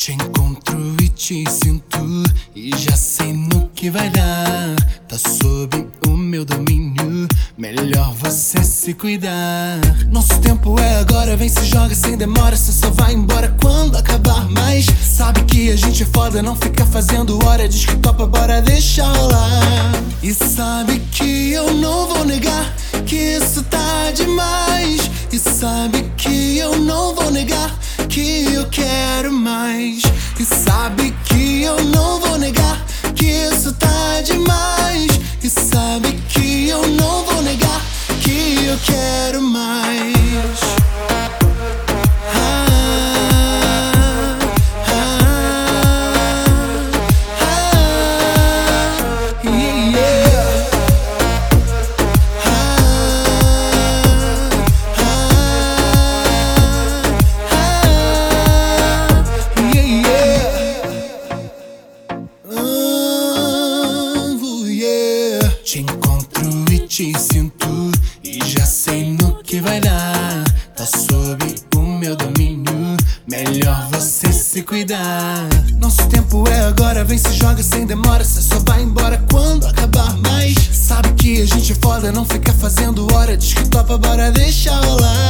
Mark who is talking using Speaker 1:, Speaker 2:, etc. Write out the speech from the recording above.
Speaker 1: Te encontro e te sinto e já sei no que vai dar. Tá sob o meu domínio, melhor você se cuidar. Nosso tempo é agora, vem se joga sem demora. Cê só vai embora quando acabar, mas sabe que a gente é foda, não fica fazendo hora. Diz que topa, bora deixa rolar. E sabe que eu não vou negar que isso tá demais. E sabe que eu não vou negar que eu quero mais. E sabe que eu não vou negar que isso tá demais. E sabe que eu não vou negar que eu quero mais. Te encontro e te sinto e já sei no que vai dar. Tá sob o meu domínio, melhor você se cuidar. Nosso tempo é agora, vem se joga sem demora. Cê só vai embora quando acabar, mas sabe que a gente é foda, não fica fazendo hora. Diz que topa, bora deixa rolar.